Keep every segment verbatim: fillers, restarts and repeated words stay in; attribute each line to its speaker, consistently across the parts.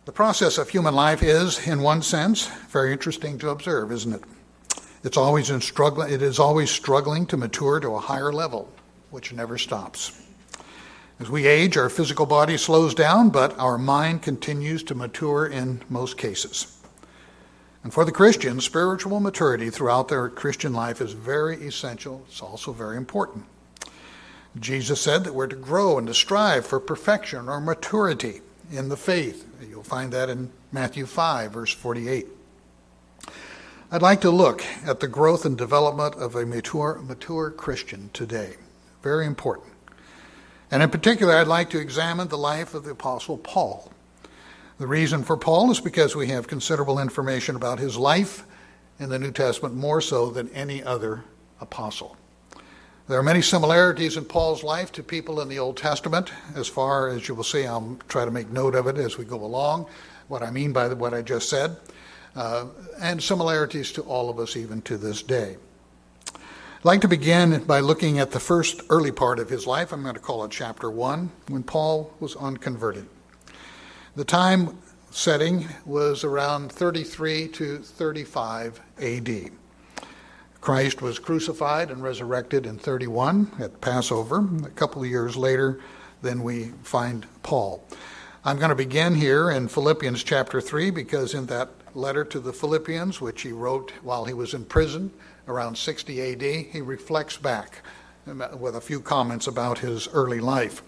Speaker 1: The process of human life is, in one sense, very interesting to observe, isn't it? It's always in struggle, it is always struggling to mature to a higher level, which never stops. As we age, our physical body slows down, but our mind continues to mature in most cases. And for the Christian, spiritual maturity throughout their Christian life is very essential. It's also very important. Jesus said that we're to grow and to strive for perfection or maturity in the faith. You'll find that in Matthew five, verse forty-eight. I'd like to look at the growth and development of a mature, mature Christian today. Very important. And in particular, I'd like to examine the life of the Apostle Paul. The reason for Paul is because we have considerable information about his life in the New Testament, more so than any other apostle. There are many similarities in Paul's life to people in the Old Testament. As far as you will see, I'll try to make note of it as we go along, what I mean by what I just said, uh, and similarities to all of us even to this day. I'd like to begin by looking at the first early part of his life. I'm going to call it chapter one, when Paul was unconverted. The time setting was around thirty-three to thirty-five A D. Christ was crucified and resurrected in thirty-one at Passover. A couple of years later, then we find Paul. I'm going to begin here in Philippians chapter three, because in that letter to the Philippians, which he wrote while he was in prison around sixty A D, he reflects back with a few comments about his early life.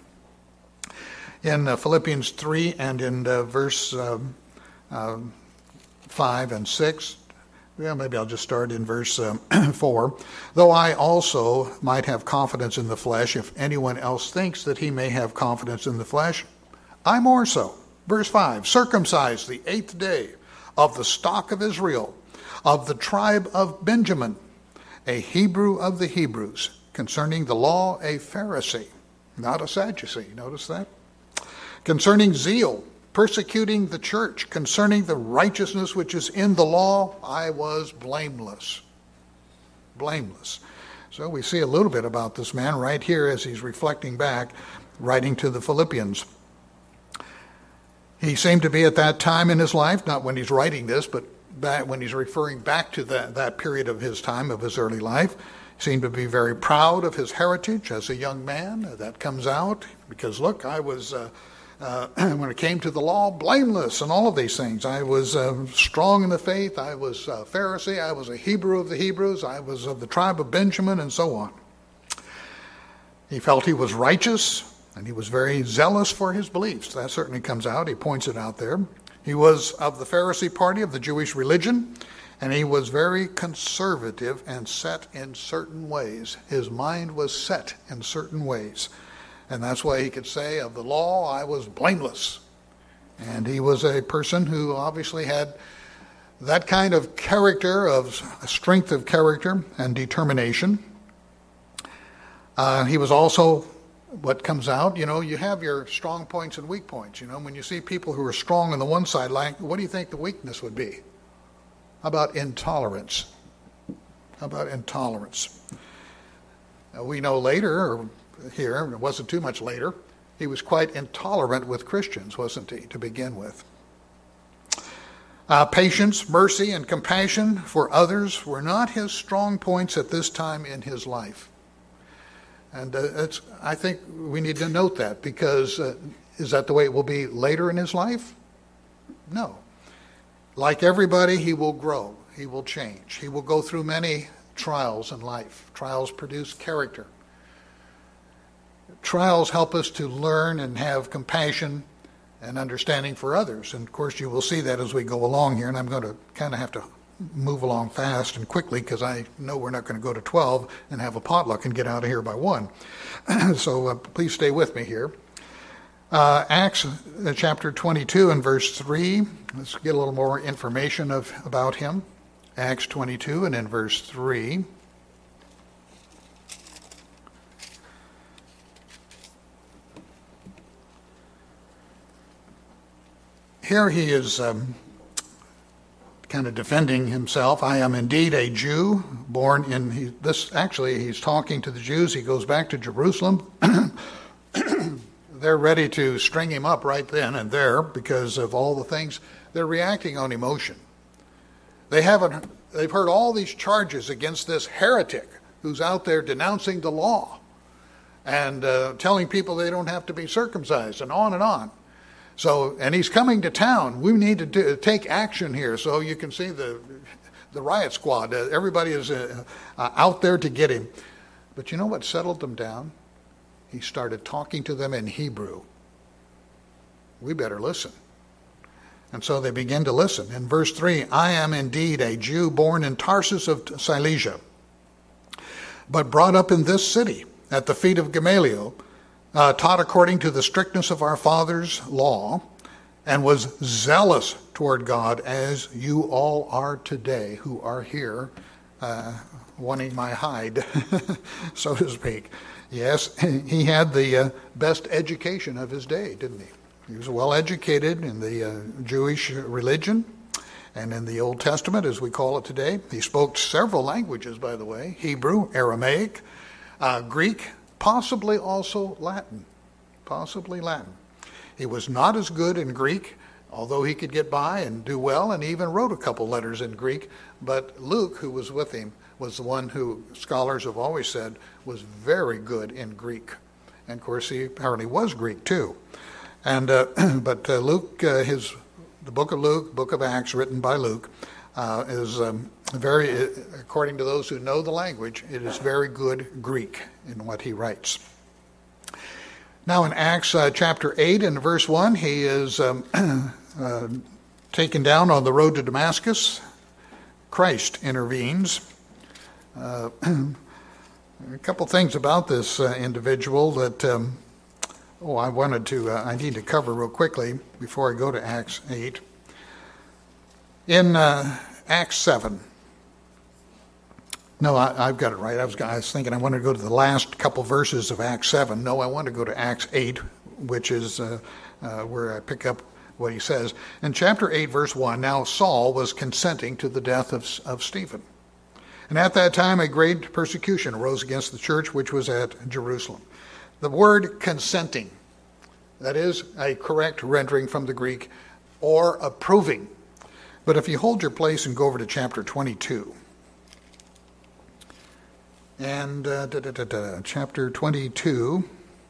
Speaker 1: In uh, Philippians three and in uh, verse uh, uh, five and six, well, maybe I'll just start in verse uh, four. Though I also might have confidence in the flesh, if anyone else thinks that he may have confidence in the flesh, I more so. Verse five, circumcised the eighth day, of the stock of Israel, of the tribe of Benjamin, a Hebrew of the Hebrews, concerning the law a Pharisee, not a Sadducee. Notice that? Concerning zeal, persecuting the church, concerning the righteousness which is in the law, I was blameless. Blameless. So we see a little bit about this man right here as he's reflecting back, writing to the Philippians. He seemed to be at that time in his life, not when he's writing this, but back when he's referring back to that, that period of his time, of his early life, seemed to be very proud of his heritage as a young man. That comes out because, look, I was... Uh, Uh, when it came to the law, blameless and all of these things. I was uh, strong in the faith. I was a Pharisee. I was a Hebrew of the Hebrews. I was of the tribe of Benjamin, and so on. He felt he was righteous, and he was very zealous for his beliefs. That certainly comes out. He points it out there. He was of the Pharisee party of the Jewish religion, and he was very conservative and set in certain ways. His mind was set in certain ways. And that's why he could say, of the law, I was blameless. And he was a person who obviously had that kind of character, of strength of character and determination. Uh, he was also, what comes out, you know, you have your strong points and weak points. You know, when you see people who are strong on the one side, like, what do you think the weakness would be? How about intolerance? How about intolerance? Now, we know later, or here, it wasn't too much later, he was quite intolerant with Christians, wasn't he, to begin with. Uh, patience, mercy, and compassion for others were not his strong points at this time in his life. And uh, it's, I think we need to note that, because uh, is that the way it will be later in his life? No. Like everybody, he will grow. He will change. He will go through many trials in life. Trials produce character. Trials help us to learn and have compassion and understanding for others. And of course, you will see that as we go along here. And I'm going to kind of have to move along fast and quickly, because I know we're not going to go to twelve and have a potluck and get out of here by one. So uh, please stay with me here. Uh, Acts uh, chapter twenty-two and verse three. Let's get a little more information of about him. Acts twenty-two and in verse three. Here he is um, kind of defending himself. I am indeed a Jew, born in, he, this actually he's talking to the Jews. He goes back to Jerusalem. they're ready to string him up right then and there because of all the things. They're reacting on emotion. They haven't, they've heard all these charges against this heretic who's out there denouncing the law and uh, telling people they don't have to be circumcised and on and on. So, and he's coming to town. We need to do, take action here. So you can see the the riot squad. Uh, everybody is uh, uh, out there to get him. But you know what settled them down? He started talking to them in Hebrew. We better listen. And so they begin to listen. In verse three, I am indeed a Jew born in Tarsus of Cilicia, but brought up in this city at the feet of Gamaliel, uh, taught according to the strictness of our father's law, and was zealous toward God as you all are today who are here uh, wanting my hide, so to speak. Yes, he had the uh, best education of his day, didn't he? He was well educated in the uh, Jewish religion and in the Old Testament, as we call it today. He spoke several languages, by the way: Hebrew, Aramaic, uh, Greek, possibly also Latin. Possibly Latin. He was not as good in Greek, although he could get by and do well, and he even wrote a couple letters in Greek. But Luke, who was with him, was the one who scholars have always said was very good in Greek. And of course, he apparently was Greek too. And uh, but uh, Luke, uh, his the book of Luke, book of Acts, written by Luke, uh, is um, very, according to those who know the language, it is very good Greek in what he writes. Now in Acts uh, chapter eight and verse one, he is um, uh, taken down on the road to Damascus. Christ intervenes. Uh, a couple things about this uh, individual that um, oh I wanted to uh, I need to cover real quickly before I go to Acts eight. In uh, Acts seven, no, I, I've got it right. I was, I was thinking I wanted to go to the last couple verses of Acts seven. No, I want to go to Acts eight, which is uh, uh, where I pick up what he says. In chapter eight, verse one, now Saul was consenting to the death of, of Stephen. And at that time, a great persecution arose against the church which was at Jerusalem. The word consenting, that is a correct rendering from the Greek, or approving. But if you hold your place and go over to chapter twenty-two, and uh, da, da, da, da, chapter twenty-two,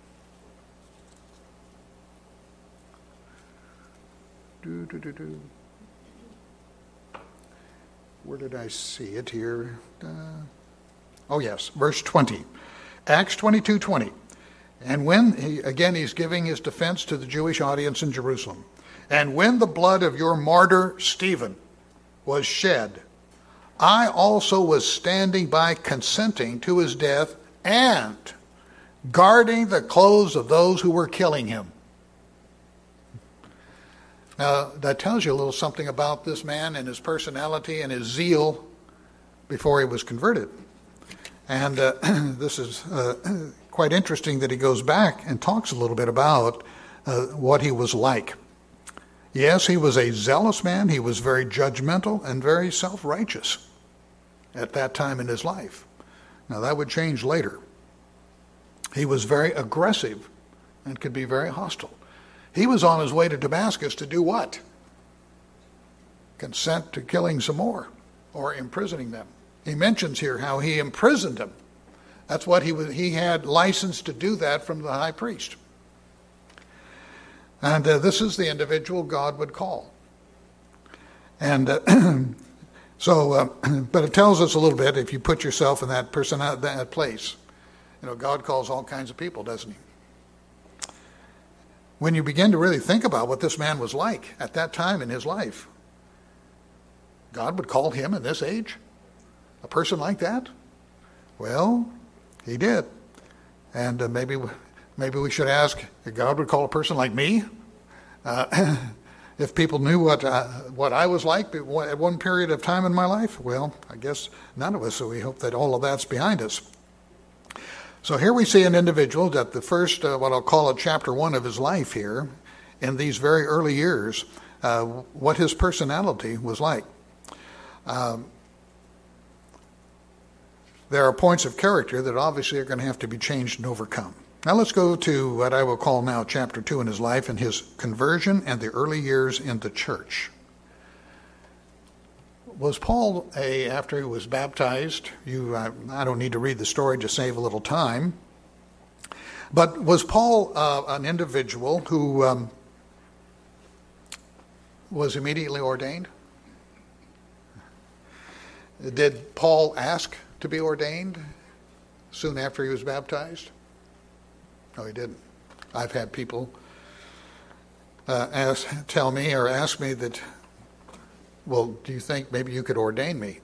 Speaker 1: do, do, do, do. Where did I see it here? Uh, oh, yes, verse twenty. Acts twenty-two twenty. And when, he, again, he's giving his defense to the Jewish audience in Jerusalem. And when the blood of your martyr Stephen was shed, I also was standing by consenting to his death and guarding the clothes of those who were killing him. Now, that tells you a little something about this man and his personality and his zeal before he was converted. And uh, this is uh, quite interesting that he goes back and talks a little bit about uh, what he was like. Yes, he was a zealous man. He was very judgmental and very self-righteous at that time in his life. Now, that would change later. He was very aggressive and could be very hostile. He was on his way to Damascus to do what? Consent to killing some more or imprisoning them. He mentions here how he imprisoned them. That's what he was. He had license to do that from the high priest. And uh, this is the individual God would call. And uh, so, uh, but it tells us a little bit, if you put yourself in that person, that place. You know, God calls all kinds of people, doesn't he? When you begin to really think about what this man was like at that time in his life, God would call him in this age? A person like that? Well, he did. And uh, maybe maybe we should ask if God would call a person like me. Uh, if people knew what uh, what I was like at one period of time in my life, well, I guess none of us, so we hope that all of that's behind us. So here we see an individual that the first, uh, what I'll call it, chapter one of his life here, in these very early years, uh, what his personality was like. Um, there are points of character that obviously are going to have to be changed and overcome. Now let's go to what I will call now chapter two in his life and his conversion and the early years in the church. Was Paul, a, after he was baptized, you, uh, I don't need to read the story to save a little time, but was Paul uh, an individual who um, was immediately ordained? Did Paul ask to be ordained soon after he was baptized? No, he didn't. I've had people uh, ask, tell me or ask me that, well, do you think maybe you could ordain me?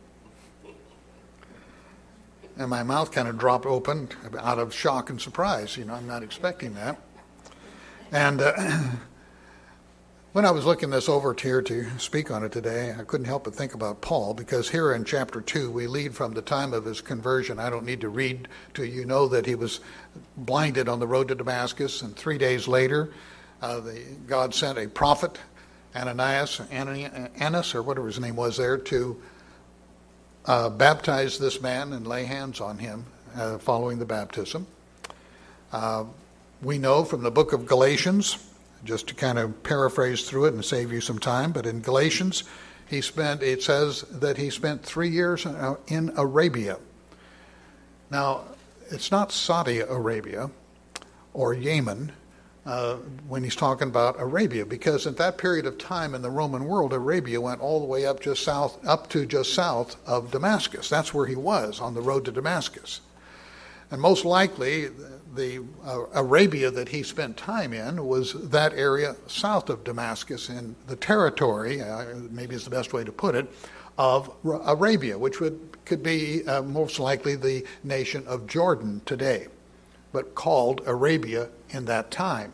Speaker 1: And my mouth kind of dropped open out of shock and surprise. You know, I'm not expecting that. And uh, when I was looking this over here to speak on it today, I couldn't help but think about Paul, because here in chapter two, we lead from the time of his conversion. I don't need to read to you know that he was blinded on the road to Damascus, and three days later, uh, the, God sent a prophet, Ananias, Annas, or whatever his name was there, to uh, baptize this man and lay hands on him uh, following the baptism. Uh, we know from the book of Galatians, just to kind of paraphrase through it and save you some time, but in Galatians, he spent, it says that he spent three years in Arabia. Now, it's not Saudi Arabia or Yemen uh, when he's talking about Arabia, because at that period of time in the Roman world, Arabia went all the way up just south, up to just south of Damascus. That's where he was, on the road to Damascus. And most likely, the uh, Arabia that he spent time in was that area south of Damascus, in the territory, uh, maybe is the best way to put it, of Arabia, which would could be uh, most likely the nation of Jordan today, but called Arabia in that time.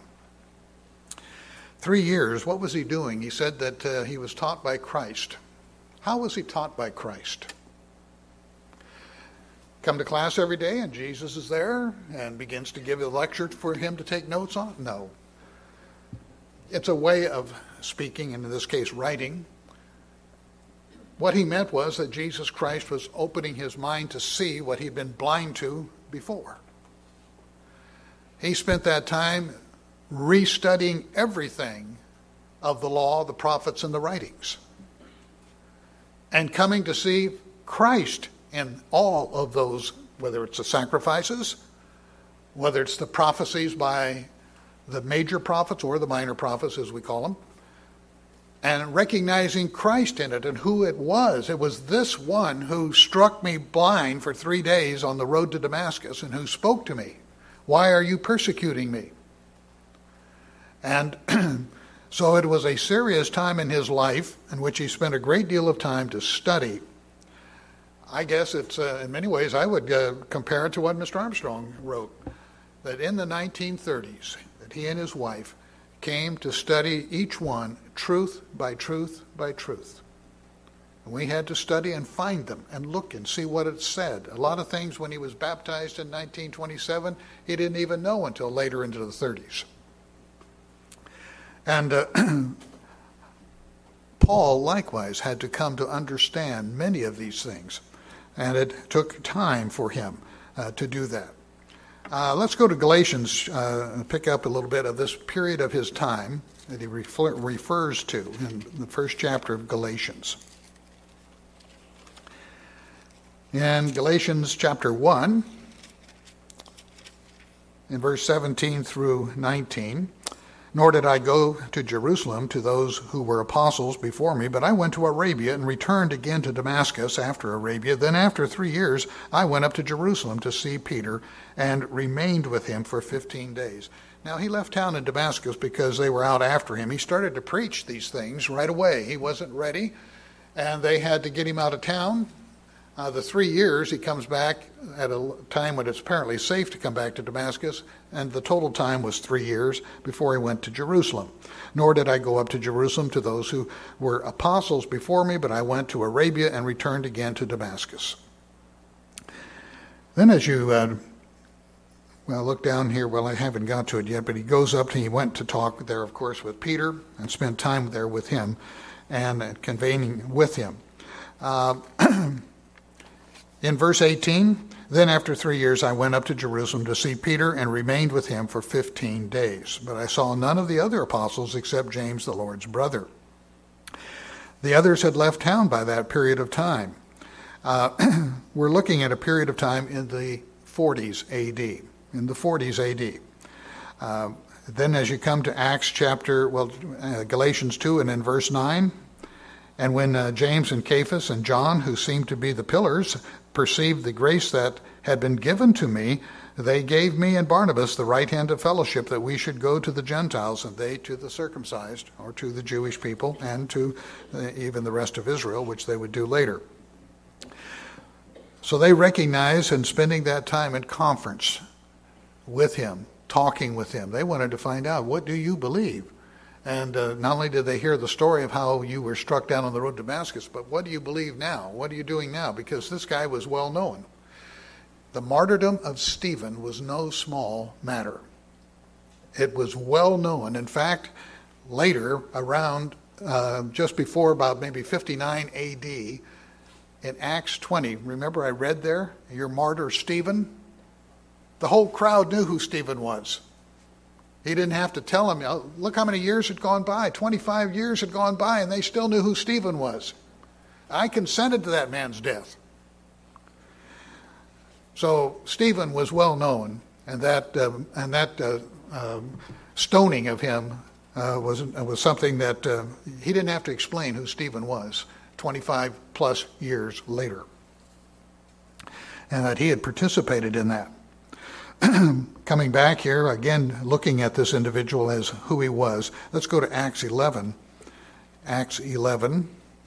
Speaker 1: Three years, what was he doing? He said that uh, he was taught by Christ. How was he taught by Christ? Come to class every day and Jesus is there and begins to give a lecture for him to take notes on? No. It's a way of speaking, and in this case, writing. What he meant was that Jesus Christ was opening his mind to see what he'd been blind to before. He spent that time restudying everything of the law, the prophets, and the writings, and coming to see Christ in all of those, whether it's the sacrifices, whether it's the prophecies by the major prophets or the minor prophets, as we call them, and recognizing Christ in it and who it was. It was this one who struck me blind for three days on the road to Damascus and who spoke to me. Why are you persecuting me? And so it was a serious time in his life in which he spent a great deal of time to study. I guess it's, uh, in many ways, I would uh, compare it to what Mister Armstrong wrote, that in the nineteen thirties, that he and his wife came to study each one truth by truth by truth. And we had to study and find them and look and see what it said. A lot of things when he was baptized in nineteen twenty-seven, he didn't even know until later into the thirties. And uh, Paul likewise had to come to understand many of these things. And it took time for him uh, to do that. Uh, let's go to Galatians uh, and pick up a little bit of this period of his time that he refer- refers to in the first chapter of Galatians. In Galatians chapter one, in verse seventeen through nineteen, nor did I go to Jerusalem to those who were apostles before me, but I went to Arabia and returned again to Damascus after Arabia. Then after three years, I went up to Jerusalem to see Peter and remained with him for fifteen days. Now, he left town in Damascus because they were out after him. He started to preach these things right away. He wasn't ready, and they had to get him out of town. Uh, the three years, he comes back at a time when it's apparently safe to come back to Damascus, and the total time was three years before he went to Jerusalem. Nor did I go up to Jerusalem to those who were apostles before me, but I went to Arabia and returned again to Damascus. Then as you, uh, well, look down here, well, I haven't got to it yet, but he goes up, to, he went to talk there, of course, with Peter and spent time there with him and convening with him. Uh, In verse eighteen, then after three years I went up to Jerusalem to see Peter and remained with him for fifteen days. But I saw none of the other apostles except James, the Lord's brother. The others had left town by that period of time. Uh, we're looking at a period of time in the forties A D. In the forties A D. Uh, then as you come to Acts chapter, well, uh, Galatians two and in verse nine, and when uh, James and Cephas and John, who seemed to be the pillars, perceived the grace that had been given to me, they gave me and Barnabas the right hand of fellowship that we should go to the Gentiles and they to the circumcised, or to the Jewish people, and to uh, even the rest of Israel, which they would do later. So they recognized, in spending that time in conference with him, talking with him, they wanted to find out, what do you believe? And uh, not only did they hear the story of how you were struck down on the road to Damascus, but what do you believe now? What are you doing now? Because this guy was well known. The martyrdom of Stephen was no small matter. It was well known. In fact, later, around uh, just before about maybe fifty-nine A D, in Acts twenty, remember I read there, your martyr Stephen? The whole crowd knew who Stephen was. He didn't have to tell them. Look how many years had gone by. twenty-five years had gone by, and they still knew who Stephen was. I consented to that man's death. So Stephen was well known, and that um, and that uh, um, stoning of him uh, was was something that uh, he didn't have to explain who Stephen was twenty-five plus years later, and that he had participated in that. Coming back here, again, looking at this individual as who he was. Let's go to Acts eleven. Acts eleven.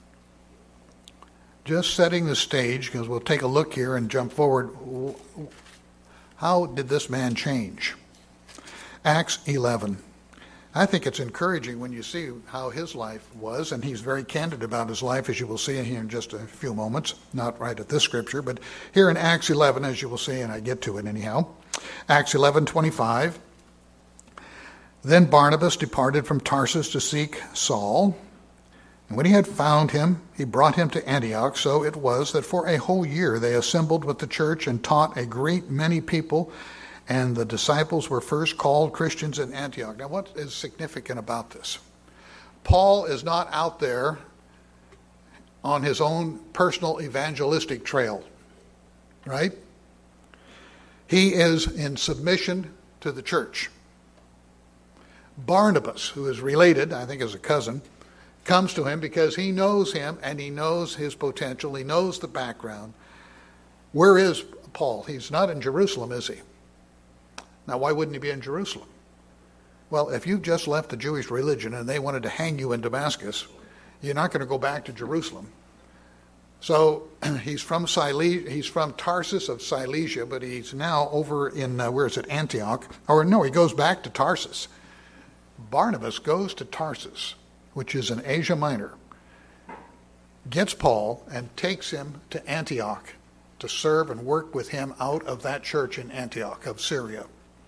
Speaker 1: Just setting the stage, because we'll take a look here and jump forward. How did this man change? Acts eleven. I think it's encouraging when you see how his life was, and he's very candid about his life, as you will see here in just a few moments. Not right at this scripture, but here in Acts eleven, as you will see, and I get to it anyhow. Acts eleven twenty-five. Then Barnabas departed from Tarsus to seek Saul. And when he had found him, he brought him to Antioch. So it was that for a whole year they assembled with the church and taught a great many people. And the disciples were first called Christians in Antioch. Now, what is significant about this? Paul is not out there on his own personal evangelistic trail, right? He is in submission to the church. Barnabas, who is related, I think as a cousin, comes to him because he knows him and he knows his potential. He knows the background. Where is Paul? He's not in Jerusalem, is he? Now, why wouldn't he be in Jerusalem? Well, if you've just left the Jewish religion and they wanted to hang you in Damascus, you're not going to go back to Jerusalem. So he's from Silesia, he's from Tarsus of Cilicia, but he's now over in, uh, where is it, Antioch? Or no, he goes back to Tarsus. Barnabas goes to Tarsus, which is in Asia Minor, gets Paul and takes him to Antioch to serve and work with him out of that church in Antioch of Syria.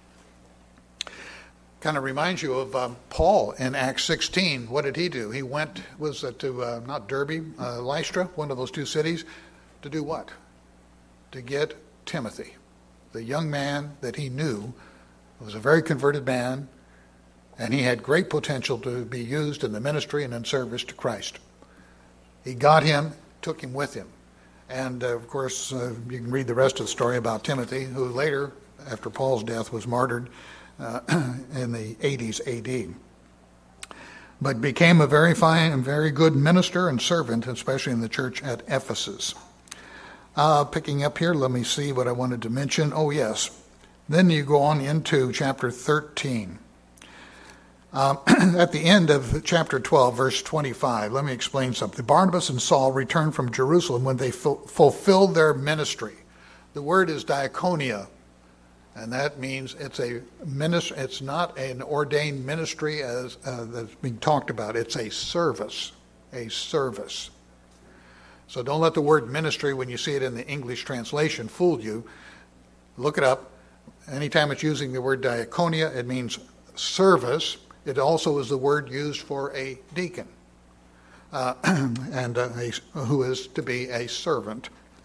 Speaker 1: Kind of reminds you of um, Paul in Acts sixteen. What did he do? He went, was it to, uh, not Derbe, uh, Lystra, one of those two cities, to do what? To get Timothy, the young man that he knew was a very converted man, and he had great potential to be used in the ministry and in service to Christ. He got him, took him with him. And, uh, of course, uh, you can read the rest of the story about Timothy, who later, after Paul's death, was martyred uh, in the eighties A D. But became a very fine and very good minister and servant, especially in the church at Ephesus. Uh, picking up here, let me see what I wanted to mention. Oh, yes. Then you go on into chapter thirteen. Um, at the end of chapter twelve, verse twenty-five, let me explain something. Barnabas and Saul returned from Jerusalem when they fu- fulfilled their ministry. The word is diaconia, and that means it's a ministry. It's not an ordained ministry as uh, that's being talked about. It's a service, a service. So don't let the word ministry, when you see it in the English translation, fool you. Look it up. Anytime it's using the word diaconia, it means service. It also is the word used for a deacon, uh, and uh, a, who is to be a servant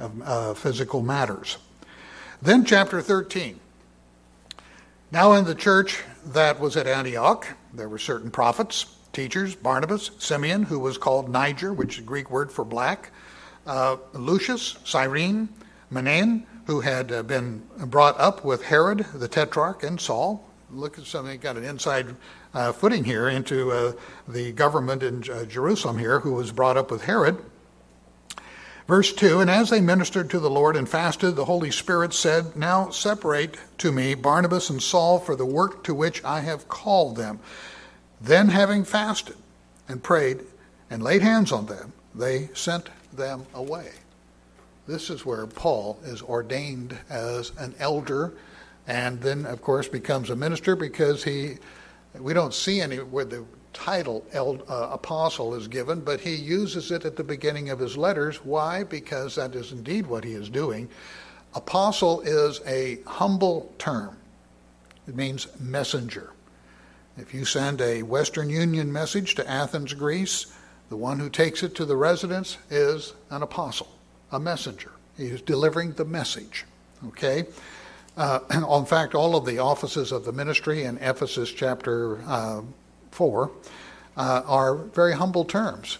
Speaker 1: of uh, physical matters. Then chapter thirteen. Now in the church that was at Antioch, there were certain prophets, teachers, Barnabas, Simeon, who was called Niger, which is a Greek word for black, uh, Lucius, Cyrene, Manaen, who had uh, been brought up with Herod the Tetrarch and Saul. Look at something, got an inside uh, footing here into uh, the government in uh, Jerusalem here, who was brought up with Herod. Verse two, and as they ministered to the Lord and fasted, the Holy Spirit said, now separate to me Barnabas and Saul for the work to which I have called them. Then having fasted and prayed and laid hands on them, they sent them away. This is where Paul is ordained as an elder and then, of course, becomes a minister because he, we don't see any where the title uh, apostle is given, but he uses it at the beginning of his letters. Why? Because that is indeed what he is doing. Apostle is a humble term. It means messenger. If you send a Western Union message to Athens, Greece, the one who takes it to the residents is an apostle, a messenger. He is delivering the message. Okay? Uh, in fact, all of the offices of the ministry in Ephesus chapter uh, four uh, are very humble terms.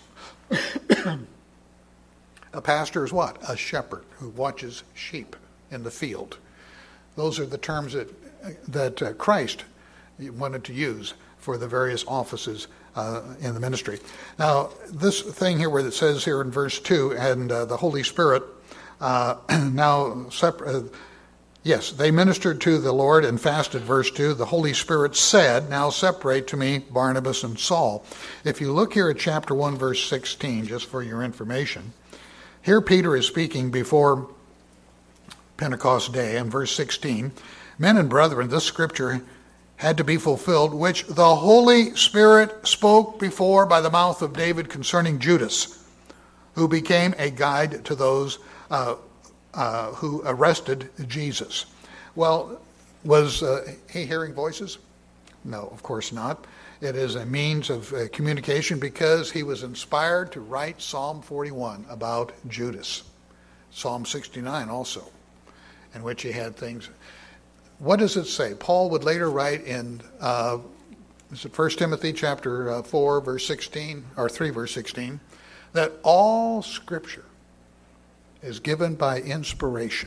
Speaker 1: A pastor is what? A shepherd who watches sheep in the field. Those are the terms that that uh, Christ wanted to use for the various offices uh, in the ministry. Now, this thing here where it says here in verse two, and uh, the Holy Spirit uh, now separate. Uh, Yes, they ministered to the Lord and fasted, verse two. The Holy Spirit said, now separate to me Barnabas and Saul. If you look here at chapter one, verse sixteen, just for your information, here Peter is speaking before Pentecost Day, and verse sixteen, men and brethren, this scripture had to be fulfilled, which the Holy Spirit spoke before by the mouth of David concerning Judas, who became a guide to those uh, Uh, who arrested Jesus. Well, was uh, he hearing voices? No, of course not. It is a means of uh, communication because he was inspired to write Psalm forty-one about Judas. Psalm sixty-nine also, in which he had things. What does it say? Paul would later write in, uh, is it First Timothy chapter uh, four, verse sixteen, or three, verse sixteen, that all Scripture is given by inspiration,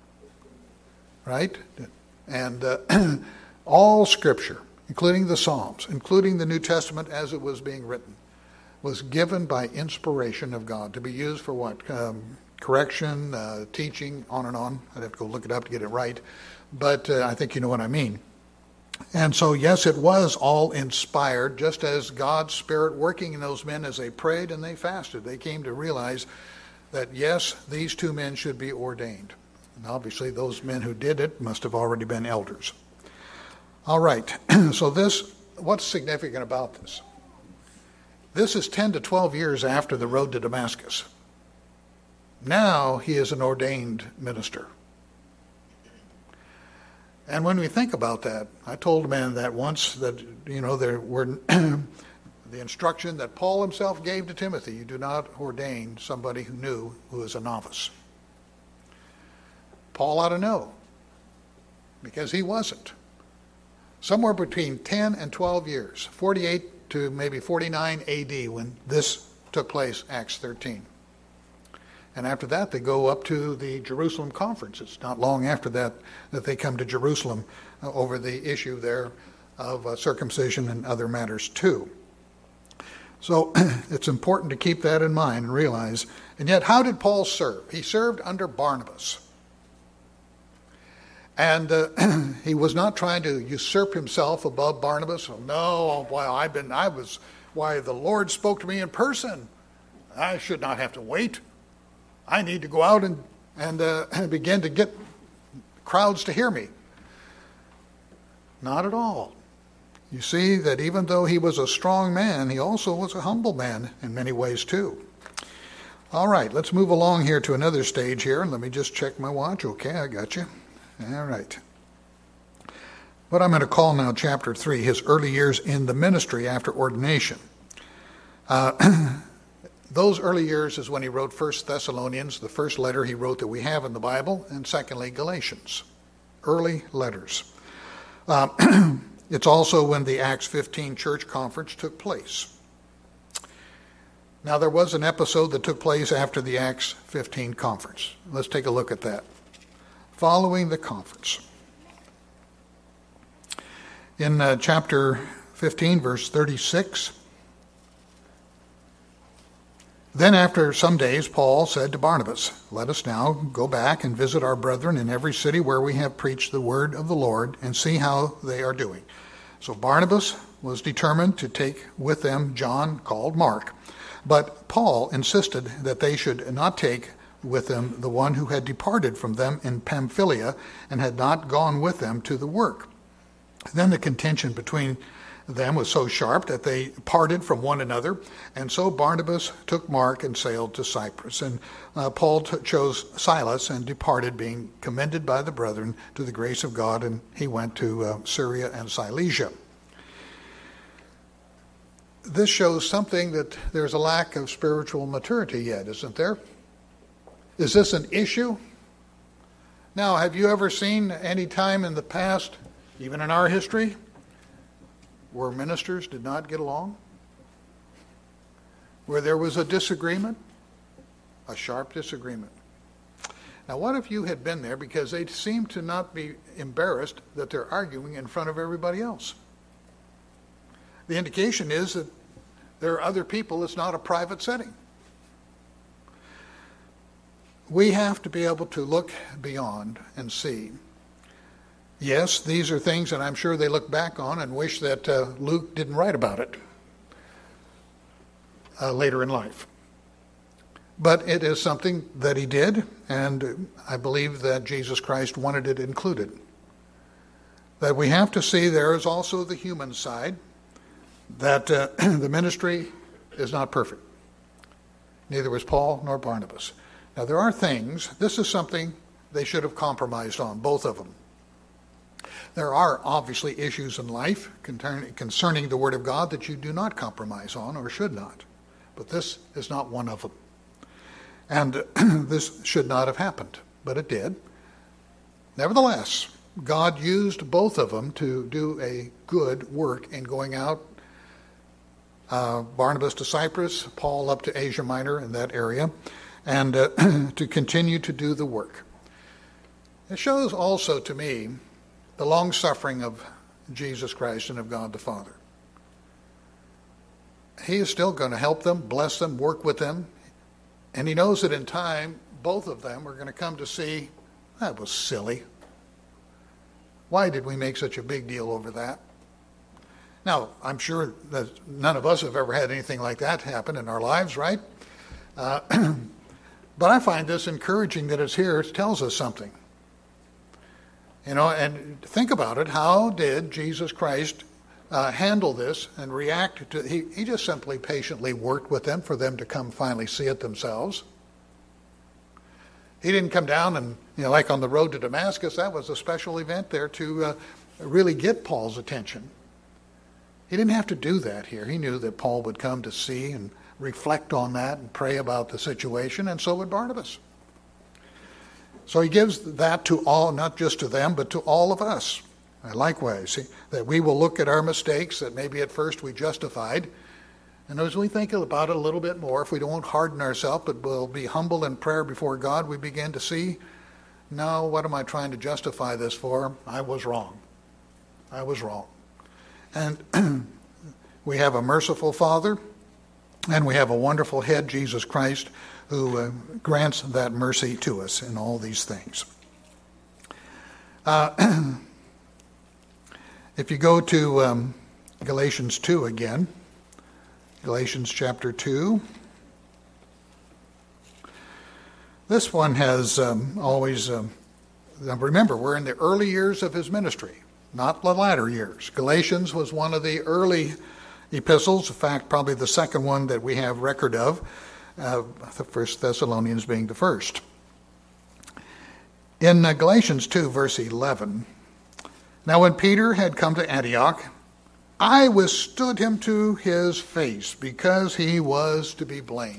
Speaker 1: right? And uh, all Scripture, including the Psalms, including the New Testament as it was being written, was given by inspiration of God to be used for what? Um, correction, uh, teaching, on and on. I'd have to go look it up to get it right, but uh, I think you know what I mean. And so, yes, it was all inspired, just as God's Spirit working in those men as they prayed and they fasted. They came to realize that, yes, these two men should be ordained. And obviously, those men who did it must have already been elders. All right, so this, what's significant about this? This is ten to twelve years after the road to Damascus. Now he is an ordained minister. And when we think about that, I told a man that once, that, you know, there were the instruction that Paul himself gave to Timothy, you do not ordain somebody who knew who is a novice. Paul ought to know, because he wasn't. Somewhere between ten and twelve years, forty-eight to maybe forty-nine A D when this took place, Acts thirteen. And after that, they go up to the Jerusalem conference. It's not long after that that they come to Jerusalem uh, over the issue there of uh, circumcision and other matters too. So it's important to keep that in mind and realize. And yet, how did Paul serve? He served under Barnabas. And uh, he was not trying to usurp himself above Barnabas. Oh, no, well, I've been, I was, why, the Lord spoke to me in person. I should not have to wait. I need to go out and, and, uh, and begin to get crowds to hear me. Not at all. You see that even though he was a strong man, he also was a humble man in many ways too. All right, let's move along here to another stage here. And let me just check my watch. Okay, I got you. All right. What I'm going to call now chapter three, his early years in the ministry after ordination. Uh, those early years is when he wrote First Thessalonians, the first letter he wrote that we have in the Bible, and secondly, Galatians. Early letters. Uh, it's also when the Acts fifteen church conference took place. Now, there was an episode that took place after the Acts fifteen conference. Let's take a look at that. Following the conference. In uh, chapter fifteen, verse thirty-six, then after some days, Paul said to Barnabas, "Let us now go back and visit our brethren in every city where we have preached the word of the Lord and see how they are doing." So Barnabas was determined to take with them John, called Mark. But Paul insisted that they should not take with them the one who had departed from them in Pamphylia and had not gone with them to the work. Then the contention between them was so sharp that they parted from one another, and so Barnabas took Mark and sailed to Cyprus. And uh, Paul t- chose Silas and departed, being commended by the brethren to the grace of God, and he went to uh, Syria and Cilicia. This shows something that there's a lack of spiritual maturity yet, isn't there? Is this an issue? Now, have you ever seen any time in the past, even in our history, where ministers did not get along? Where there was a disagreement? A sharp disagreement. Now, what if you had been there, because they seem to not be embarrassed that they're arguing in front of everybody else? The indication is that there are other people. It's not a private setting. We have to be able to look beyond and see. Yes, these are things that I'm sure they look back on and wish that uh, Luke didn't write about it uh, later in life. But it is something that he did, and I believe that Jesus Christ wanted it included. That we have to see there is also the human side, that uh, the ministry is not perfect. Neither was Paul nor Barnabas. Now, there are things, this is something they should have compromised on, both of them. There are obviously issues in life concerning the Word of God that you do not compromise on or should not. But this is not one of them. And this should not have happened, but it did. Nevertheless, God used both of them to do a good work in going out. Uh, Barnabas to Cyprus, Paul up to Asia Minor in that area, and uh, to continue to do the work. It shows also to me the long-suffering of Jesus Christ and of God the Father. He is still going to help them, bless them, work with them. And he knows that in time, both of them are going to come to see, that was silly. Why did we make such a big deal over that? Now, I'm sure that none of us have ever had anything like that happen in our lives, right? Uh, but I find this encouraging that it's here. It tells us something. You know, and think about it. How did Jesus Christ uh, handle this and react to? He, he just simply patiently worked with them for them to come finally see it themselves. He didn't come down and, you know, like on the road to Damascus, that was a special event there to uh, really get Paul's attention. He didn't have to do that here. He knew that Paul would come to see and reflect on that and pray about the situation, and so would Barnabas. So he gives that to all, not just to them, but to all of us. And likewise, that we will look at our mistakes that maybe at first we justified. And as we think about it a little bit more, if we don't harden ourselves, but we'll be humble in prayer before God, we begin to see, no, what am I trying to justify this for? I was wrong. I was wrong. And we have a merciful Father, and we have a wonderful head, Jesus Christ, who uh, grants that mercy to us in all these things. Uh, if you go to um, Galatians two again, Galatians chapter two, this one has um, always, um, remember, we're in the early years of his ministry, not the latter years. Galatians was one of the early epistles, in fact, probably the second one that we have record of. Uh, the First Thessalonians being the first. In uh, Galatians two, verse eleven, now when Peter had come to Antioch, I withstood him to his face, because he was to be blamed.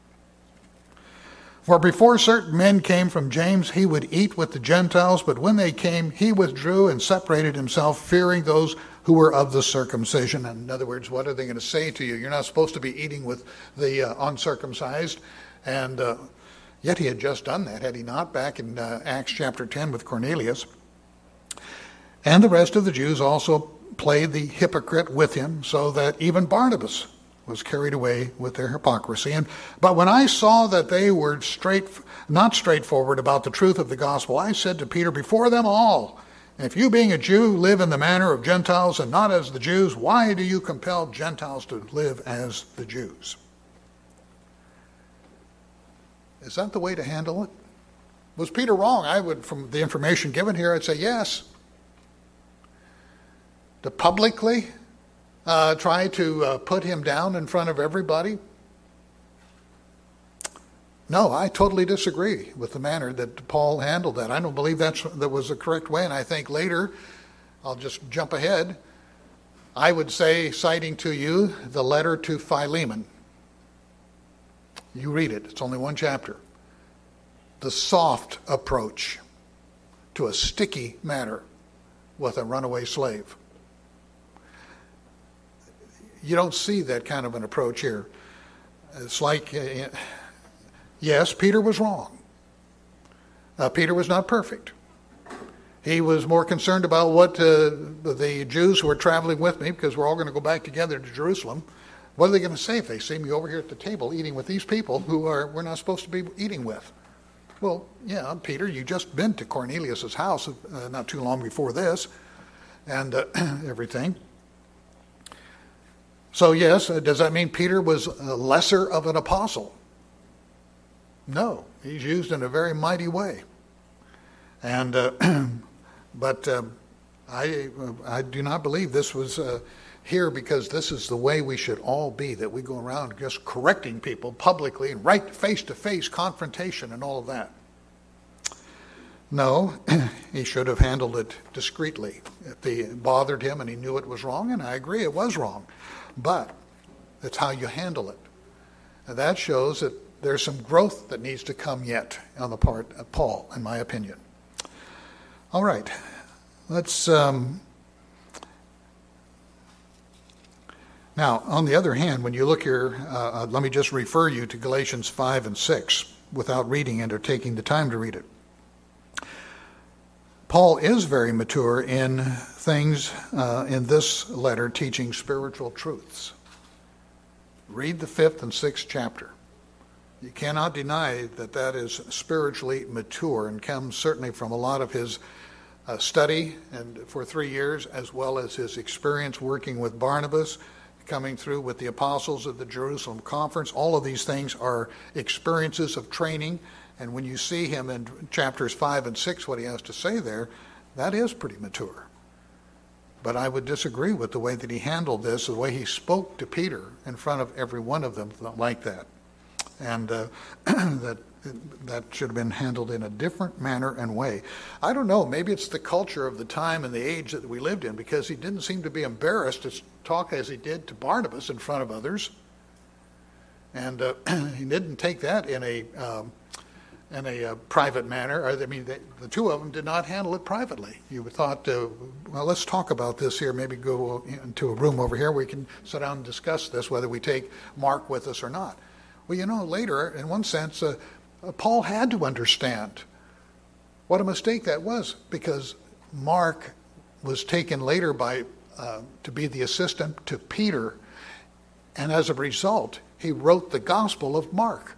Speaker 1: For before certain men came from James, he would eat with the Gentiles, but when they came, he withdrew and separated himself, fearing those who were of the circumcision. In other words, what are they going to say to you? You're not supposed to be eating with the uh, uncircumcised. And uh, yet he had just done that, had he not, back in uh, Acts chapter ten with Cornelius. And the rest of the Jews also played the hypocrite with him, so that even Barnabas was carried away with their hypocrisy. And but when I saw that they were straight, not straightforward about the truth of the gospel, I said to Peter before them all, if you being a Jew live in the manner of Gentiles and not as the Jews, why do you compel Gentiles to live as the Jews? Is that the way to handle it? Was Peter wrong? I would, from the information given here, I'd say yes. To publicly Uh, try to uh, put him down in front of everybody? No, I totally disagree with the manner that Paul handled that. I don't believe that's, that was the correct way, and I think later, I'll just jump ahead, I would say, citing to you the letter to Philemon. You read it. It's only one chapter. The soft approach to a sticky matter with a runaway slave. You don't see that kind of an approach here. It's like, uh, yes, Peter was wrong. Uh, Peter was not perfect. He was more concerned about what uh, the Jews who were traveling with me, because we're all going to go back together to Jerusalem. What are they going to say if they see me over here at the table eating with these people who are we're not supposed to be eating with? Well, yeah, Peter, you just been to Cornelius' house uh, not too long before this, and uh, everything. So yes, does that mean Peter was lesser of an apostle? No, he's used in a very mighty way. And uh, but um, I I do not believe this was uh, here because this is the way we should all be, that we go around just correcting people publicly and right face-to-face confrontation and all of that. No, he should have handled it discreetly. If it bothered him and he knew it was wrong, and I agree it was wrong. But it's how you handle it. And that shows that there's some growth that needs to come yet on the part of Paul, in my opinion. All right. Let's... Um, now, on the other hand, when you look here, uh, let me just refer you to Galatians five and six without reading it or taking the time to read it. Paul is very mature in things uh, in this letter teaching spiritual truths. Read the fifth and sixth chapter. You cannot deny that that is spiritually mature and comes certainly from a lot of his uh, study and for three years, as well as his experience working with Barnabas, coming through with the apostles at the Jerusalem conference. All of these things are experiences of training. And when you see him in chapters five and six, what he has to say there, that is pretty mature. But I would disagree with the way that he handled this, the way he spoke to Peter in front of every one of them like that. And uh, that that should have been handled in a different manner and way. I don't know, maybe it's the culture of the time and the age that we lived in, because he didn't seem to be embarrassed to talk as he did to Barnabas in front of others. And uh, he didn't take that in a... Um, in a uh, private manner. I mean, they, the two of them did not handle it privately. You would thought, uh, well, let's talk about this here, maybe go into a room over here where we can sit down and discuss this, whether we take Mark with us or not. Well, you know, later, in one sense, uh, uh, Paul had to understand what a mistake that was, because Mark was taken later by uh, to be the assistant to Peter, and as a result, he wrote the Gospel of Mark.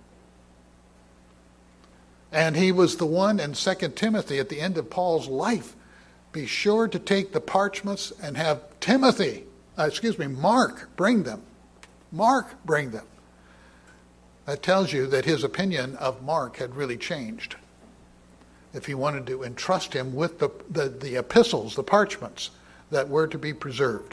Speaker 1: And he was the one in Second Timothy at the end of Paul's life. Be sure to take the parchments and have Timothy, uh, excuse me, Mark bring them. Mark bring them. That tells you that his opinion of Mark had really changed. If he wanted to entrust him with the, the, the epistles, the parchments that were to be preserved.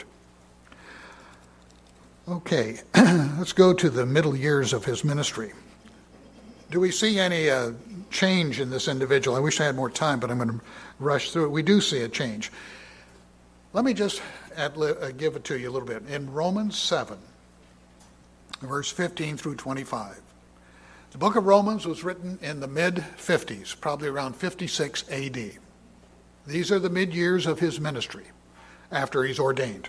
Speaker 1: Okay, let's go to the middle years of his ministry. Do we see any uh, change in this individual? I wish I had more time, but I'm going to rush through it. We do see a change. Let me just ad li- uh, give it to you a little bit. In Romans seven, verse fifteen through twenty-five. The book of Romans was written in the mid fifties, probably around fifty-six A D. These are the mid-years of his ministry after he's ordained.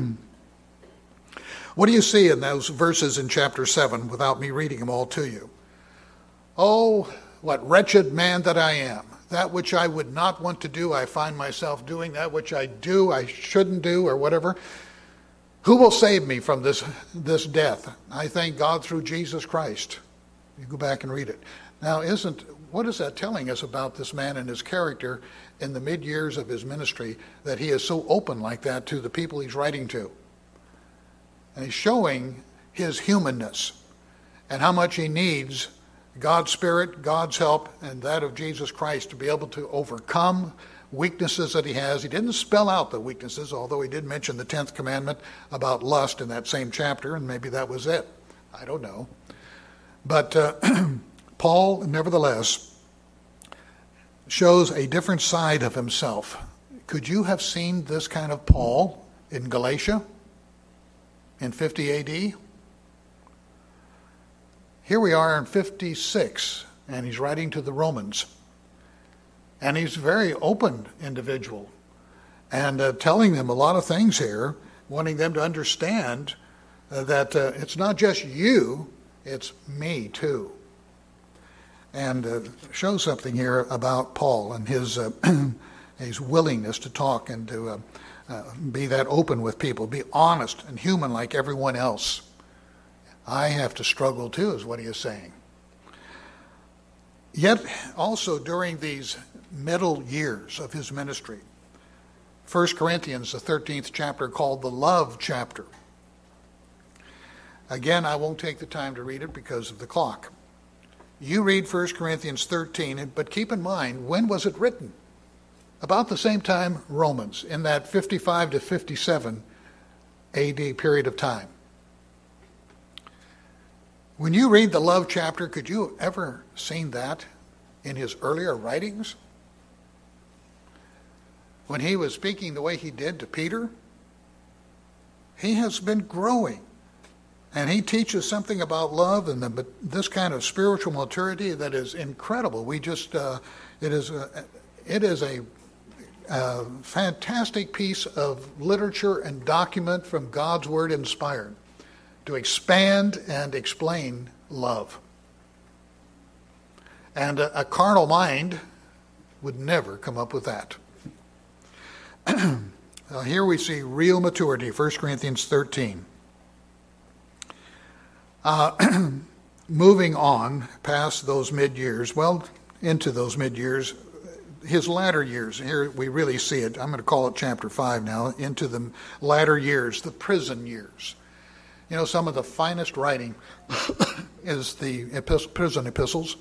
Speaker 1: What do you see in those verses in chapter seven without me reading them all to you? Oh, what wretched man that I am. That which I would not want to do, I find myself doing. That which I do, I shouldn't do, or whatever. Who will save me from this, this death? I thank God through Jesus Christ. You go back and read it. Now, isn't what is that telling us about this man and his character in the mid-years of his ministry, that he is so open like that to the people he's writing to? And he's showing his humanness and how much he needs God's Spirit, God's help, and that of Jesus Christ to be able to overcome weaknesses that he has. He didn't spell out the weaknesses, although he did mention the tenth commandment about lust in that same chapter, and maybe that was it. I don't know. But uh, Paul, nevertheless, shows a different side of himself. Could you have seen this kind of Paul in Galatia in fifty A D? Here we are in fifty-six, and he's writing to the Romans. And he's a very open individual, and uh, telling them a lot of things here, wanting them to understand uh, that uh, it's not just you, it's me too. And uh, shows something here about Paul and his uh, his willingness to talk and to uh, uh, be that open with people, be honest and human like everyone else. I have to struggle too, is what he is saying. Yet also during these middle years of his ministry, First Corinthians, the thirteenth chapter, called the love chapter. Again, I won't take the time to read it because of the clock. You read First Corinthians thirteen, but keep in mind, when was it written? About the same time Romans, in that fifty-five to fifty-seven A D period of time. When you read the love chapter, could you have ever seen that in his earlier writings? When he was speaking the way he did to Peter, he has been growing. And he teaches something about love and the, this kind of spiritual maturity that is incredible. We just, uh, it is a, it is a, a fantastic piece of literature and document from God's Word inspired to expand and explain love. And a, a carnal mind would never come up with that. Now here we see real maturity, First Corinthians thirteen. Uh, moving on past those mid-years, well, into those mid-years, his latter years, here we really see it. I'm going to call it chapter five now, into the latter years, the prison years. You know, some of the finest writing is the epist- prison epistles.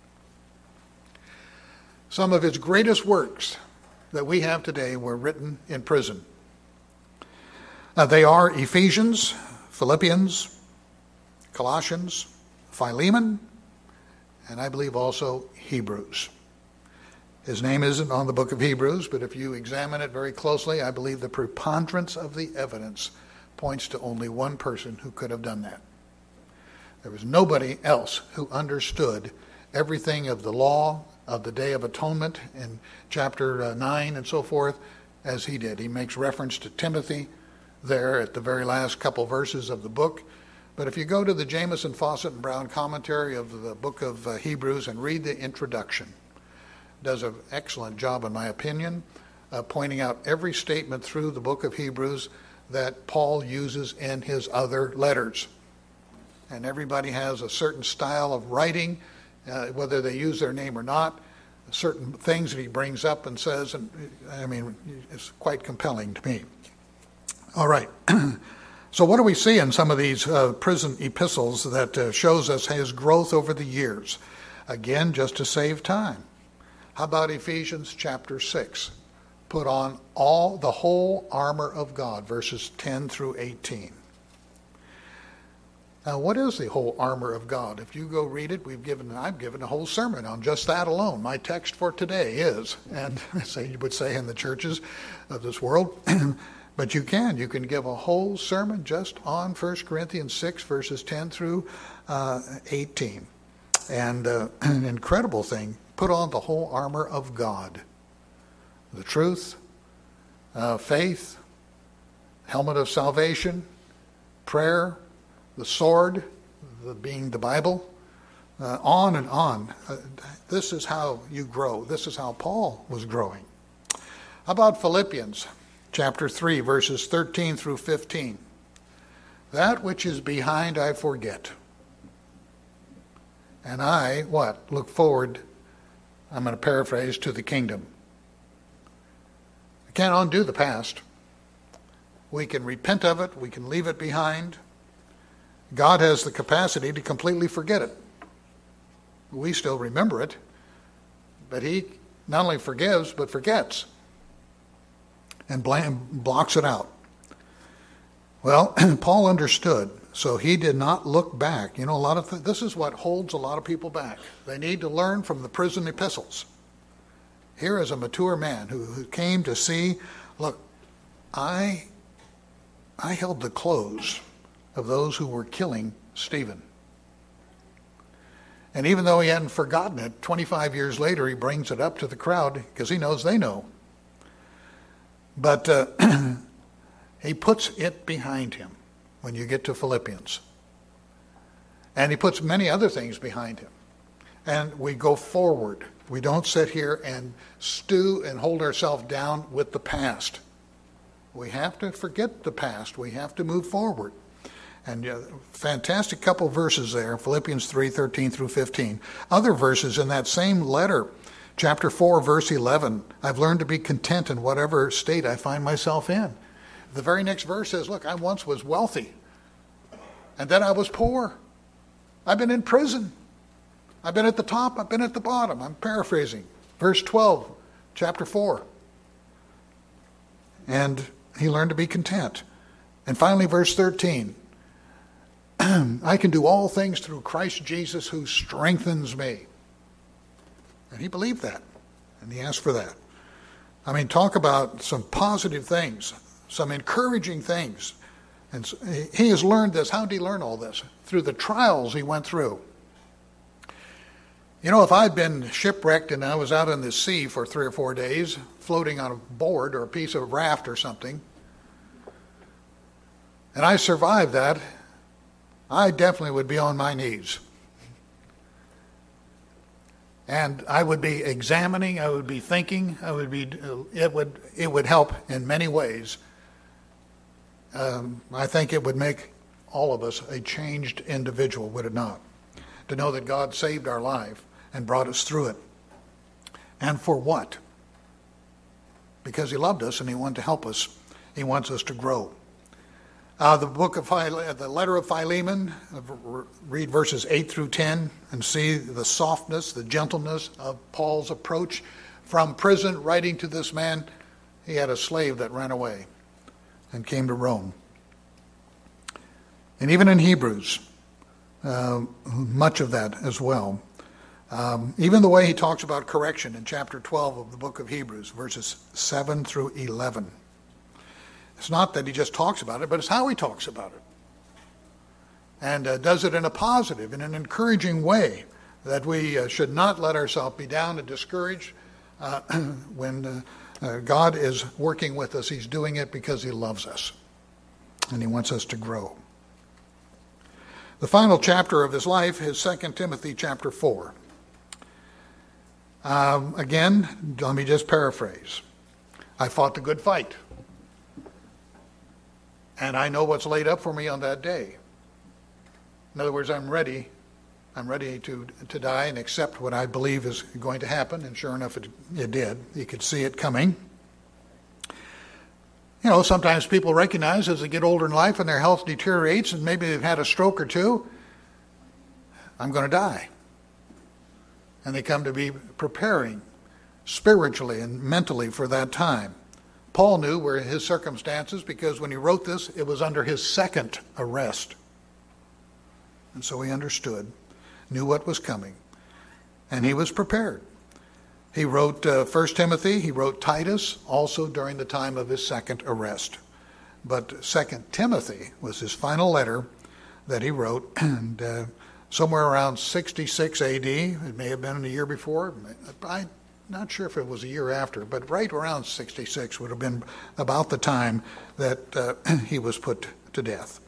Speaker 1: Some of his greatest works that we have today were written in prison. Uh, they are Ephesians, Philippians, Colossians, Philemon, and I believe also Hebrews. His name isn't on the book of Hebrews, but if you examine it very closely, I believe the preponderance of the evidence points to only one person who could have done that. There was nobody else who understood everything of the law, of the Day of Atonement in chapter uh, nine and so forth, as he did. He makes reference to Timothy there at the very last couple verses of the book. But if you go to the Jamieson, Fawcett, and Brown commentary of the book of uh, Hebrews and read the introduction, does an excellent job, in my opinion, uh, pointing out every statement through the book of Hebrews that Paul uses in his other letters. And everybody has a certain style of writing, uh, whether they use their name or not, certain things that he brings up and says, and I mean, it's quite compelling to me. All right. So what do we see in some of these uh, prison epistles that uh, shows us his growth over the years? Again, just to save time. How about Ephesians chapter six? Put on all the whole armor of God, verses ten through eighteen. Now, what is the whole armor of God? If you go read it, we've given, I've given a whole sermon on just that alone. My text for today is, and say you would say in the churches of this world, But you can. You can give a whole sermon just on First Corinthians six, verses ten through uh, eighteen. And uh, an incredible thing, put on the whole armor of God. The truth, uh, faith, helmet of salvation, prayer, the sword, the, being the Bible, uh, on and on. Uh, this is how you grow. This is how Paul was growing. How about Philippians chapter three, verses thirteen through fifteen? That which is behind I forget. And I, what? Look forward, I'm going to paraphrase, to the kingdom. I can't undo the past. We can repent of it. We can leave it behind. God has the capacity to completely forget it. We still remember it, but he not only forgives, but forgets and blocks it out. Well, Paul understood, so he did not look back. You know, a lot of th- this is what holds a lot of people back. They need to learn from the prison epistles. Here is a mature man who, who came to see, look, I, I held the clothes of those who were killing Stephen. And even though he hadn't forgotten it, twenty-five years later he brings it up to the crowd because he knows they know. But uh, he puts it behind him when you get to Philippians. And he puts many other things behind him. And we go forward. We don't sit here and stew and hold ourselves down with the past. We have to forget the past. We have to move forward. And uh, fantastic couple verses there, Philippians three, thirteen through fifteen. Other verses in that same letter, chapter four, verse eleven, I've learned to be content in whatever state I find myself in. The very next verse says, look, I once was wealthy, and then I was poor. I've been in prison. I've been at the top, I've been at the bottom. I'm paraphrasing. Verse twelve, chapter four. And he learned to be content. And finally, verse thirteen. I can do all things through Christ Jesus who strengthens me. And he believed that. And he asked for that. I mean, talk about some positive things, some encouraging things. And he has learned this. How did he learn all this? Through the trials he went through. You know, if I'd been shipwrecked and I was out in the sea for three or four days, floating on a board or a piece of raft or something, and I survived that, I definitely would be on my knees. And I would be examining, I would be thinking, I would be, it would, it would help in many ways. Um, I think it would make all of us a changed individual, would it not? To know that God saved our life and brought us through it. And for what? Because he loved us and he wanted to help us. He wants us to grow. Uh, the book of Phile- the letter of Philemon, uh, read verses eight through ten and see the softness, the gentleness of Paul's approach from prison, writing to this man. He had a slave that ran away and came to Rome. And even in Hebrews, uh, much of that as well. Um, even the way he talks about correction in chapter twelve of the book of Hebrews, verses seven through eleven. It's not that he just talks about it, but it's how he talks about it. And uh, does it in a positive, in an encouraging way, that we uh, should not let ourselves be down and discouraged uh, when uh, uh, God is working with us. He's doing it because he loves us, and he wants us to grow. The final chapter of his life is Second Timothy chapter four. Um, again, let me just paraphrase. I fought the good fight. And I know what's laid up for me on that day. In other words, I'm ready. I'm ready to, to die and accept what I believe is going to happen. And sure enough, it, it did. You could see it coming. You know, sometimes people recognize as they get older in life and their health deteriorates and maybe they've had a stroke or two, I'm going to die. And they come to be preparing spiritually and mentally for that time. Paul knew were his circumstances because when he wrote this, it was under his second arrest. And so he understood, knew what was coming, and he was prepared. He wrote uh, First Timothy, he wrote Titus, also during the time of his second arrest. but Second Timothy was his final letter that he wrote, and uh, somewhere around sixty-six A D, it may have been a year before, I'm not sure if it was a year after, but right around sixty-six would have been about the time that uh, he was put to death.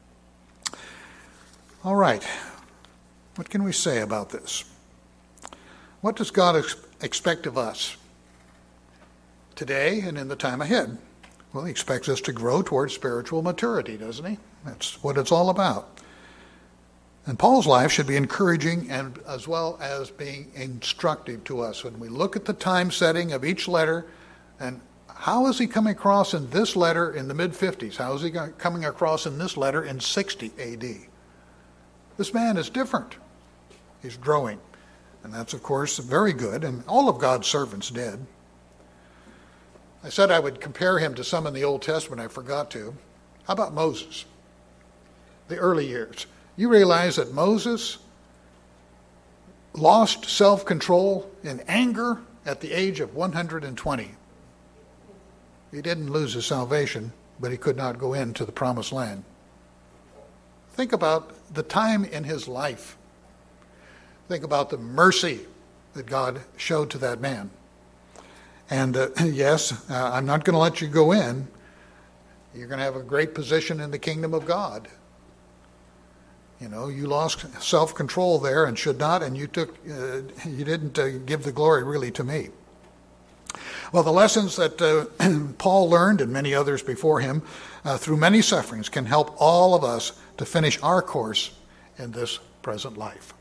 Speaker 1: All right, what can we say about this? What does God ex- expect of us today and in the time ahead? Well, he expects us to grow towards spiritual maturity, doesn't he? That's what it's all about. And Paul's life should be encouraging and as well as being instructive to us. When we look at the time setting of each letter, and how is he coming across in this letter in the mid fifties? How is he coming across in this letter in sixty A D? This man is different. He's growing. And that's, of course, very good, and all of God's servants did. I said I would compare him to some in the Old Testament. I forgot to. How about Moses? The early years. You realize that Moses lost self-control in anger at the age of one hundred twenty. He didn't lose his salvation, but he could not go into the promised land. Think about the time in his life. Think about the mercy that God showed to that man. And uh, yes, uh, I'm not going to let you go in. You're going to have a great position in the kingdom of God. You know, you lost self-control there and should not, and you took, uh, you didn't uh, give the glory really to me. Well, the lessons that uh, Paul learned and many others before him uh, through many sufferings can help all of us to finish our course in this present life.